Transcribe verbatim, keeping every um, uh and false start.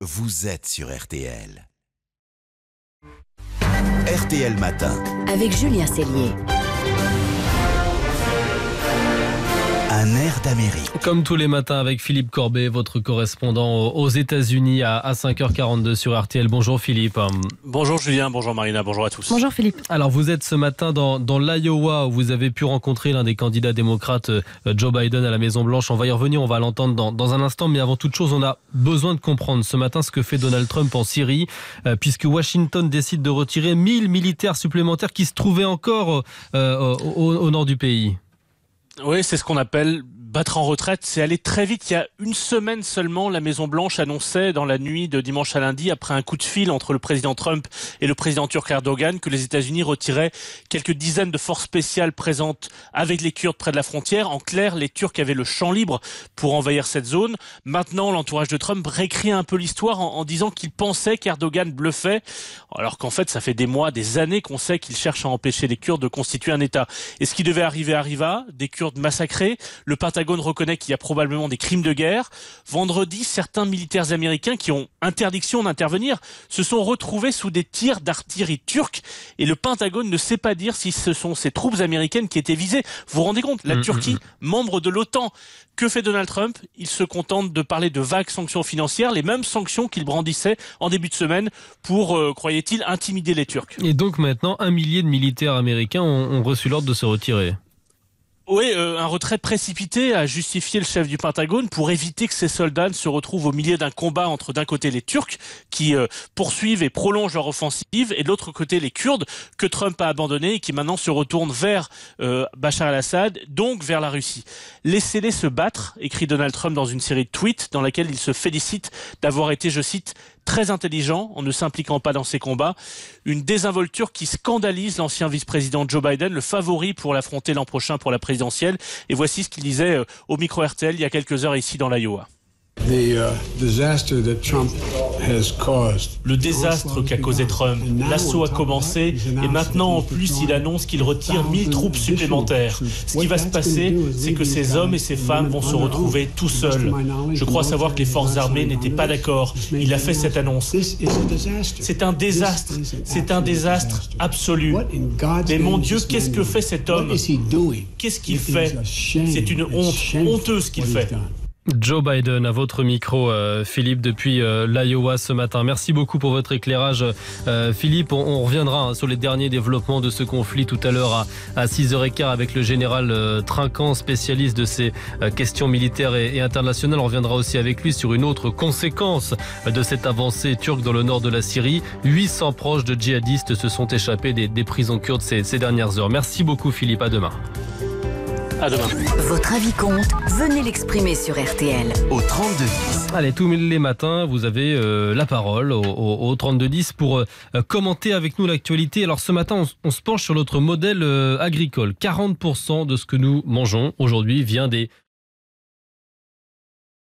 vous êtes sur R T L. R T L Matin. Avec Julien Cellier. Un air d'Amérique. Comme tous les matins avec Philippe Corbet, votre correspondant aux États-Unis à cinq heures quarante-deux sur R T L. Bonjour Philippe. Bonjour Julien, bonjour Marina, bonjour à tous. Bonjour Philippe. Alors vous êtes ce matin dans, dans l'Iowa où vous avez pu rencontrer l'un des candidats démocrates, Joe Biden, à la Maison-Blanche. On va y revenir, on va l'entendre dans, dans un instant. Mais avant toute chose, on a besoin de comprendre ce matin ce que fait Donald Trump en Syrie, euh, puisque Washington décide de retirer mille militaires supplémentaires qui se trouvaient encore euh, au, au nord du pays. Oui, c'est ce qu'on appelle battre en retraite. C'est aller très vite. Il y a une semaine seulement, la Maison-Blanche annonçait dans la nuit de dimanche à lundi, après un coup de fil entre le président Trump et le président turc Erdogan, que les États-Unis retiraient quelques dizaines de forces spéciales présentes avec les Kurdes près de la frontière. En clair, les Turcs avaient le champ libre pour envahir cette zone. Maintenant, l'entourage de Trump réécrit un peu l'histoire en, en disant qu'il pensait qu'Erdogan bluffait, alors qu'en fait, ça fait des mois, des années qu'on sait qu'il cherche à empêcher les Kurdes de constituer un État. Et ce qui devait arriver arriva, des Kurdes massacrés. Le Pentagone reconnaît qu'il y a probablement des crimes de guerre. Vendredi, certains militaires américains qui ont interdiction d'intervenir se sont retrouvés sous des tirs d'artillerie turque et le Pentagone ne sait pas dire si ce sont ces troupes américaines qui étaient visées. Vous vous rendez compte, la mmh, Turquie, mmh. membre de l'OTAN. Que fait Donald Trump? Il se contente de parler de vagues sanctions financières, les mêmes sanctions qu'il brandissait en début de semaine pour, euh, croyait-il, intimider les Turcs. Et donc maintenant, un millier de militaires américains ont, ont reçu l'ordre de se retirer. Oui, euh, un retrait précipité a justifié le chef du Pentagone pour éviter que ces soldats ne se retrouvent au milieu d'un combat entre d'un côté les Turcs qui euh, poursuivent et prolongent leur offensive et de l'autre côté les Kurdes que Trump a abandonnés et qui maintenant se retournent vers euh, Bachar el-Assad, donc vers la Russie. Laissez-les se battre, écrit Donald Trump dans une série de tweets dans laquelle il se félicite d'avoir été, je cite, très intelligent en ne s'impliquant pas dans ces combats. Une désinvolture qui scandalise l'ancien vice-président Joe Biden, le favori pour l'affronter l'an prochain pour la présidentielle. Et voici ce qu'il disait au micro R T L il y a quelques heures ici dans l'Iowa. Le désastre qu'a causé Trump, l'assaut a commencé et maintenant en plus il annonce qu'il retire mille troupes supplémentaires. Ce qui va se passer, c'est que ces hommes et ces femmes vont se retrouver tout seuls. Je crois savoir que les forces armées n'étaient pas d'accord. Il a fait cette annonce. C'est un désastre, c'est un désastre absolu. Mais mon Dieu, qu'est-ce que fait cet homme? Qu'est-ce qu'il fait? C'est une honte, honteuse ce qu'il fait. Joe Biden, à votre micro, euh, Philippe, depuis euh, l'Iowa ce matin. Merci beaucoup pour votre éclairage, euh, Philippe. On, on reviendra hein, sur les derniers développements de ce conflit tout à l'heure à, à six heures quinze avec le général euh, Trinquant, spécialiste de ces euh, questions militaires et, et internationales. On reviendra aussi avec lui sur une autre conséquence de cette avancée turque dans le nord de la Syrie. huit cents proches de djihadistes se sont échappés des, des prisons kurdes ces, ces dernières heures. Merci beaucoup, Philippe. À demain. À demain. Votre avis compte, venez l'exprimer sur R T L. Au trente-deux dix. Allez, tous les matins, vous avez euh, la parole au, au, au trente-deux dix pour euh, commenter avec nous l'actualité. Alors ce matin, on, on se penche sur notre modèle euh, agricole. quarante pour cent de ce que nous mangeons aujourd'hui vient des